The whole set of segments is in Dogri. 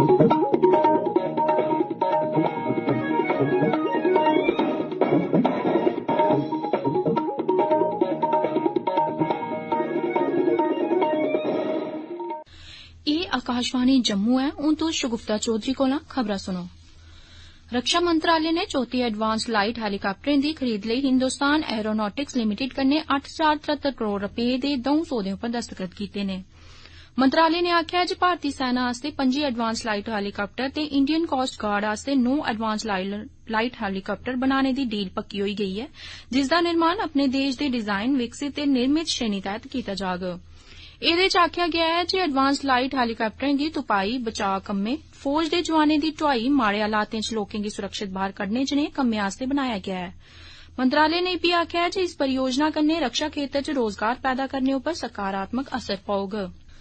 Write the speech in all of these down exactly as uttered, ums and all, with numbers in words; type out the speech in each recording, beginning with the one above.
आकाशवाणी जम्मू है। हूं तुस शगुफ्ता चौधरी कोला खबरां सुनो। रक्षा मंत्रालय ने चौथी एडवांस लाइट हैलीकाप्टरें दी खरीद लेई हिंदुस्तान एरोनॉटिक्स लिमिटेड कन्नै अट्ठ हजार तरहत्तर करोड़ रपेऽ दे दऊं सौदें उप्पर दस्तखत कीते ने। मंत्रालय ने आखेआ जे भारती सेना आस्तै पंजी एडवांस लाइट हैलीकाप्टर ते इंडियन कोस्ट गार्ड आस्तै नौ एडवांस लाइट हैलीकाप्टर बनाने दी डील पक्की होई गेई ऐ, जिसदा निर्माण अपने देश दे डिजाइन, विकसित ते निर्मित श्रेणी तैह्त कीता जाग। एह्दे च आखेआ गेआ ऐ जे एडवांस लाइट हैलीकाप्टरें गी तुपाई, बचाऽ कम्में, फौज दे जवानें दी ढुआई, माड़े हालातें च लोकें गी सुरक्षित बाह्र कड्ढने जनेह् कम्में आस्तै बनाया गेआ ऐ। मंत्रालय ने इब्बी आखेआ जे इस परियोजना कन्नै रक्षा खेतर च रोजगार पैदा करने उप्पर सकारात्मक असर पौग।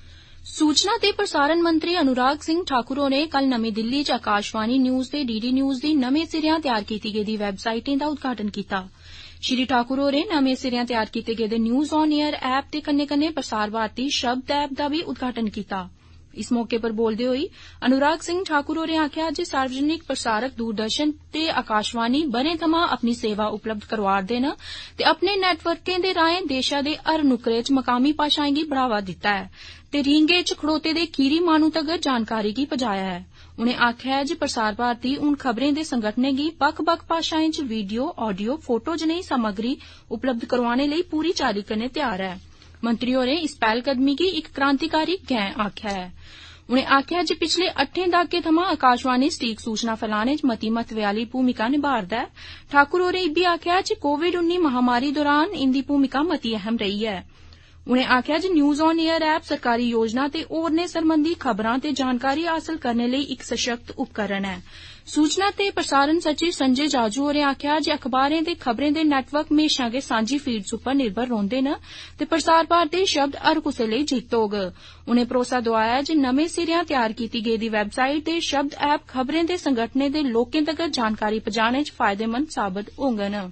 सूचना ते प्रसारण मंत्री अनुराग सिंह ठाकुर होरें कल नमीं दिल्ली च आकाशवाणी न्यूज ते डीडी न्यूज दी नमें सिरेआ तैयार कीती गेदी वैबसाइटें दा उद्घाटन कीता। श्री ठाकुर होरें नमें सिरेआ तैयार कीते गेदे न्यूज ऑन एयर ऐप ते कन्नै कन्नै प्रसार भारती शब्द ऐप दा बी उद्घाटन कीता। इस मौके पर बोलदे होई अनुराग सिंह ठाकुर होरें आखेआ जे सार्वजनिक प्रसारक दूरदर्शन ते आकाशवाणी ब'रें थमां अपनी सेवा उपलब्ध करोआ'रदे न ते अपने नेटवर्कें दे राएं देशा दे हर नुक्करे च मकामी भाशाएं गी बढ़ावा दित्ता ऐ ते रींगे च खड़ोते दे खीरी माह्नू तगर जानकारी गी पजाया ऐ। उनें आखेआ ऐ जे प्रसार भारती हून खबरें दे संगठनें गी बक्ख बक्ख भाशाएं च वीडियो, ऑडियो, फोटो जनेही सामग्री उपलब्ध करोआने लेई पूरी चाल्ली कन्नै तैयार ऐ। मंत्री होरें इस पैह्लकदमी गी इक क्रांतिकारी गैंह आखेआ ऐ। उनें आखेआ जे पिछले अट्ठें दहाकें थमां आकाशवाणी सटीक सूचना फैलाने च मती महत्वै आह्ली भूमिका निभा'रदा ऐ। ठाकुर होरें इब्बी आखेआ जे कोविड उन्नी महामारी दौरान इंदी भूमिका मती अहम रेही ऐ। उनें आखेआ जे न्यूज ऑन एयर ऐप सरकारी योजना ते होरनें सरबंधी खबरां ते जानकारी हासल करने लेई इक सशक्त उपकरण ऐ। सूचना ते प्रसारण सचिव संजय जाजू होरें आखेआ जे अखबारें ते खबरें दे नेटवर्क म्हेशां गै सांझी फीड्स उप्पर निर्भर रौंह्दे न ते प्रसार भारती शब्द हर कुसै लेई जित्त होग। उनें भरोसा दोआया जे नमें सिरेआ तैयार कीती गेदी वैबसाइट ते शब्द ऐप खबरें दे संगठनें दे लोकें तगर जानकारी पजाने च फायदेमंद साबत होङन।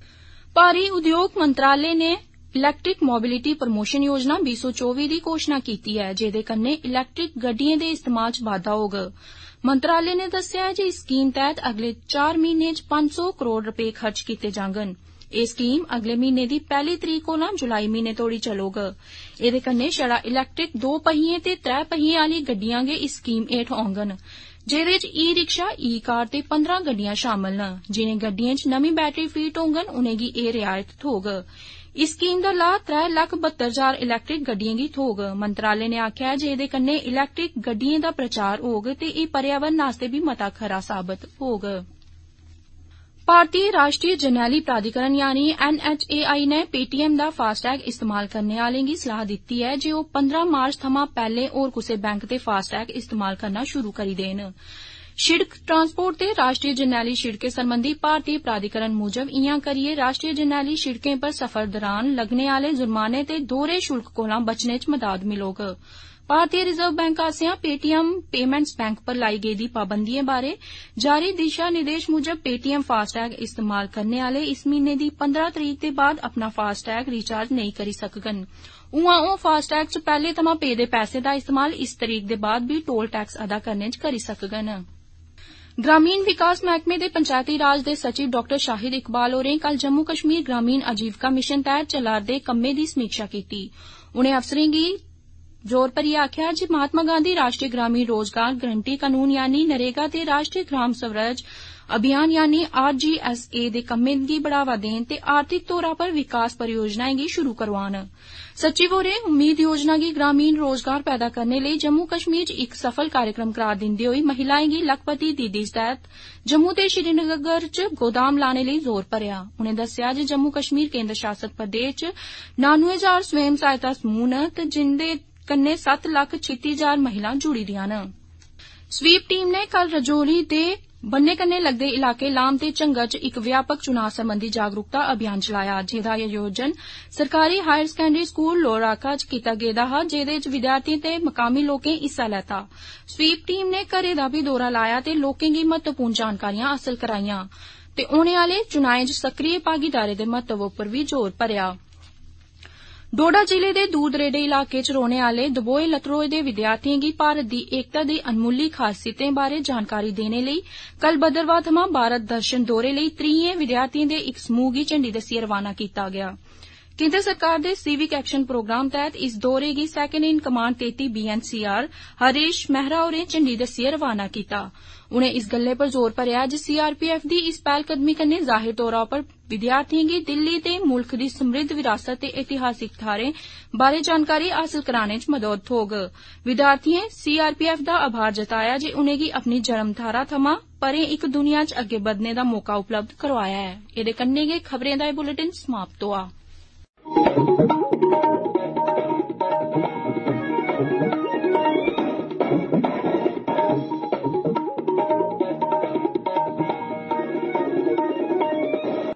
भारी उद्योग मंत्रालय ने इलैक्ट्रिक मोबिलिटी प्रमोशन योजना बीह् सौ चौबी दी घोषणा कीती ऐ, जेह्दे कन्नै इलैक्ट्रिक गड्डिएं दे इस्तेमाल च बाद्दा होग। मंत्रालय ने दस्सेआ जे इस स्कीम तैह्त अगले चार म्हीनें च पंज सौ करोड़ रपेऽ खर्च कीते जाङन। एह् स्कीम अगले म्हीने दी पैह्ली तरीक कोला जुलाई म्हीने तोड़ी चलोग। एह्दे कन्नै छड़ा इलैक्ट्रिक दो पहियें ते त्रै पहियें आह्ली गड्डियां गै इस स्कीम हेठ औङन, जेह्दे च ई रिक्शा, ई कार ते पंदरां गड्डियां शामल न। जिनें गड्डिएं च नमीं बैटरी फीट होङन उनेंगी एह् रियायत थ्होग। इस स्कीम दा लाह् त्रै लक्ख बहत्तर हजार इलैक्ट्रिक गड्डिएं गी थ्होग। मंत्रालय ने आखेआ जे एह्दे कन्नै इलैक्ट्रिक गड्डिएं दा प्रचार होग ते एह् पर्यावरण आस्तै बी मता खरा साबत होग। भारतीय राष्ट्रीय जरनैली प्राधिकरण यानी एन एच ए आई ने पेटीएम दा फास्टैग इस्तेमाल करने आह्लें गी सलाह दित्ती ऐ जे ओह् पंदरां मार्च थमां पैह्ले होर कुसै बैंक दे फास्टैग इस्तेमाल करना शुरू करी देन। शिड़क ट्रांसपोर्ट ते राष्ट्रीय जरनैली शिड़कें सरबंधी भारतीय प्राधिकरण मूजब इयां करियै राष्ट्रीय जरनैली शिड़कें पर सफर दौरान लग्गने आह्ले जुर्माने ते दोह्रे शुल्क कोला बचने च मदाद मिलोग। भारतीय रिजर्व बैंक आसेआ पेटीएम पेमेंट्स बैंक पर लाई गेदी पाबंदिएं बारे जारी दिशा निर्देश मूजब पेटीएम फास्टैग इस्तेमाल करने आह्ले इस म्हीने दी पंदरां तरीक दे बाद अपना फास्टैग रिचार्ज नेईं करी सकङन। उआं ओह् फास्टैग च पैह्ले थमां पेदे पैसे दा इस्तेमाल इस तरीक दे बाद बी टोल टैक्स अदा करने च करी सकङन। ग्रामीण विकास मैह्कमे दे पंचायती राज दे सचिव डाक्टर शाहिद इकबाल होरें कल जम्मू कश्मीर ग्रामीण आजीविका मिशन तैह्त चला'रदे कम्में दी समीक्षा कीती। उनें अफसरें गी जोर भरियै आखेआ जे महात्मा गांधी राष्ट्रीय ग्रामीण रोजगार गरंटी कानून यानी नरेगा ते राष्ट्रीय ग्राम स्वराज अभियान यानी आर जी एस ए दे कम्में गी बढ़ावा देन ते आर्थिक तौरा पर विकास परियोजनाएं गी शुरू करोआन। सचिव होरें उम्मीद योजना गी ग्रामीण रोजगार पैदा करने लेई जम्मू कश्मीर च इक सफल कार्यक्रम करार दिंदे होई महिलाएं गी लखपति दीदी तैह्त जम्मू ते श्रीनगर च गोदाम लाने लेई जोर भरेआ। उनें दस्सेआ जे जम्मू कश्मीर केन्द्र शासत प्रदेश च नानुए हजार स्वयं सहायता समूह न ते जिंदे कन्नै सत्त लक्ख छित्ती हजार महिलां जुड़ी दियां न। स्वीप टीम ने कल रजौरी दे बन्ने कन्नै लगदे इलाके लाम ते झंगर च इक व्यापक चुनाव सरबंधी जागरूकता अभियान चलाया, जेह्दा आयोजन सरकारी हायर सकैंडरी स्कूल लोराका च कीता गेदा हा, जेह्दे च विद्यार्थिएं ते मकामी लोकें हिस्सा लैता। स्वीप टीम ने घरें दा बी दौरा लाया ते लोकें गी महत्वपूर्ण जानकारियां हासल कराईयां ते औने आह्ले चुनाएं च सक्रिय भागीदारी दे महत्व उप्पर बी जोर भरेआ। डोडा जिले दे दूर दरेडे इलाके च रौहने आले दबोए लतड़ोए दे विद्यार्थियें गी भारत दी एकता दी अनमुल्ली खासियतें बारै जानकारी देने लेई कल भद्रवाह थमां भारत दर्शन दौरे लेई त्रीहें विद्यार्थियें दे इक समूह गी झंडी दस्सियै रवाना कीता गेआ। केंद्र सरकार दे सिविक एक्शन प्रोग्राम तैहत इस दौरे गी सैकेंड इन कमांड तेती B N C R Harish Mehra होरें झंडी दस्सियै रवाना कीता। उनें इस गल्लै पर जोर भरेआ जे सी आर पी एफ दी इस पैह्लकदमी कन्नै जाहिर तौरा पर विद्यार्थियें गी दिल्ली ते मुल्ख दी समृद्ध विरासत ते ऐतिहासिक थाहरें बारै जानकारी हासल कराने च मदद थ्होग। विद्यार्थियें सी आर पी एफ दा आभार जताया जे उनेंगी अपनी जन्म थाहरा थमां परें इक दुनिया च अग्गे बधने दा मौका उपलब्ध करवाया ऐ। एह्दे कन्नै गै खबरें दा एह् बुलेटिन समाप्त होआ।